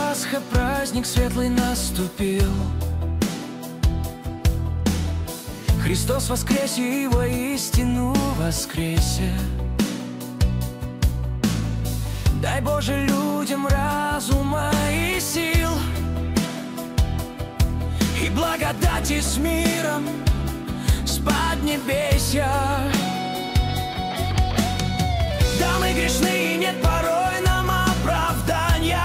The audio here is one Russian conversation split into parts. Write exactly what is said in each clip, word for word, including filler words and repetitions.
Пасха, праздник светлый наступил. Христос воскресе и воистину воскресе. Дай, Боже, людям разума и сил, и благодати с миром с поднебесья. Да, мы грешны, и нет порой нам оправдания,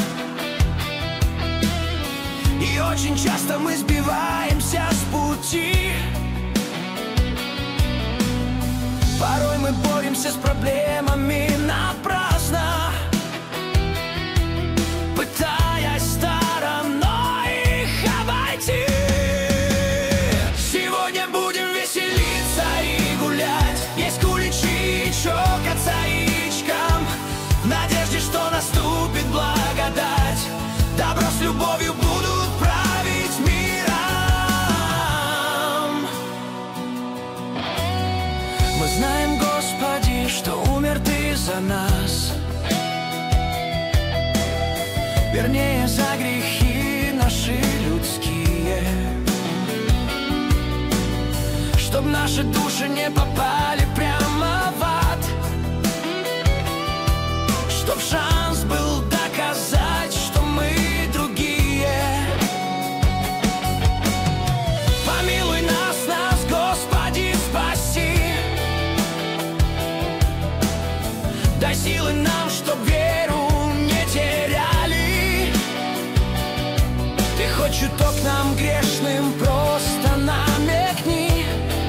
и очень часто мы сбиваемся с пути. Порой мы боремся с проблемами напрасно, пытаясь стороной их обойти. Сегодня будем веселиться и гулять, есть куличи и чокаться яичком, в надежде, что наступит благодать. Добро с любовью будут править миром. Мы знаем, Господи, что умер Ты за нас, вернее, за грехи наши людские, чтоб наши души не попали прямо в ад, чтоб шанс был доказать, что мы другие. Помилуй нас, нас, Господи, спаси. Дай силы нам, чтоб веру не теряли. Ты хоть чуток нам грешным просто намекни.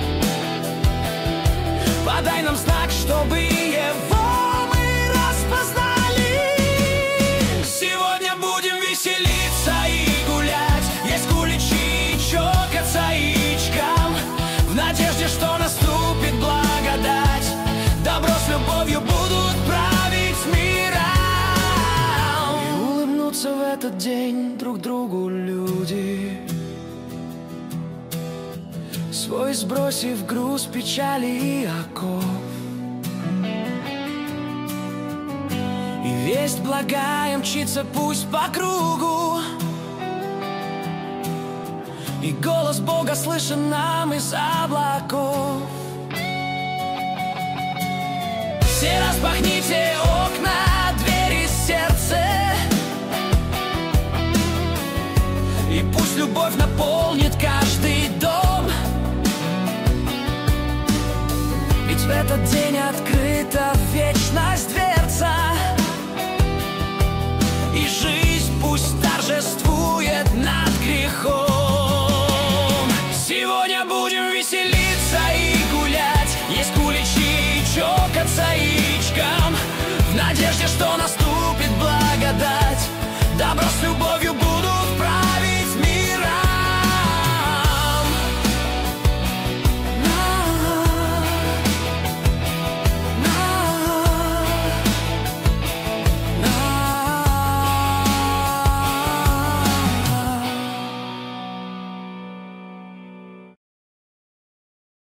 Подай нам знак, чтобы его мы распознали. Сегодня будем веселиться и гулять, есть куличи и чокаться яичком, в надежде, что наступит благодать. Добро с любовью будут править миром. И улыбнутся в этот день друг другу люди, свой сбросив груз печали и оков. И весть благая мчится пусть по кругу, и голос Бога слышен нам из облаков. Все распахните окна, двери сердца, и пусть любовь наполнит каждый дом. Ведь в этот день открыто